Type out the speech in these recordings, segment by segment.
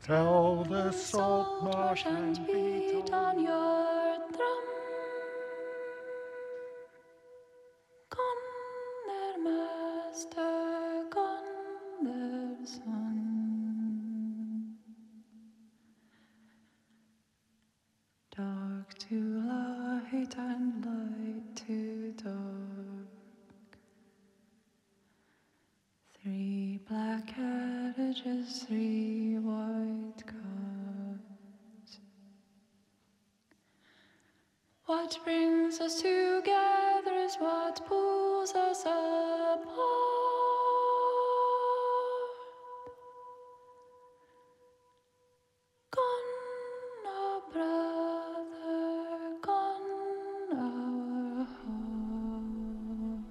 Tell the salt marsh and beat on your drum. Gone their master, gone their son. Dark to light and light to dark. Three black carriages, three white cars. What brings us together is what pulls us apart. Gone our brother, gone our heart.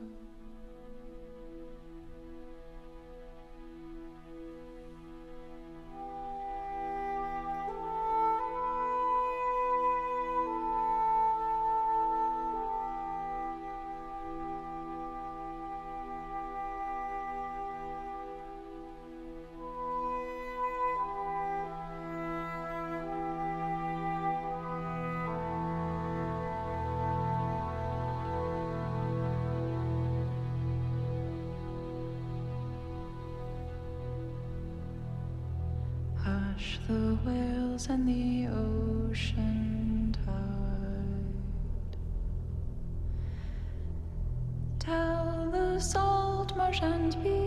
Hush the whales and the ocean tide. Tell the salt marsh and beat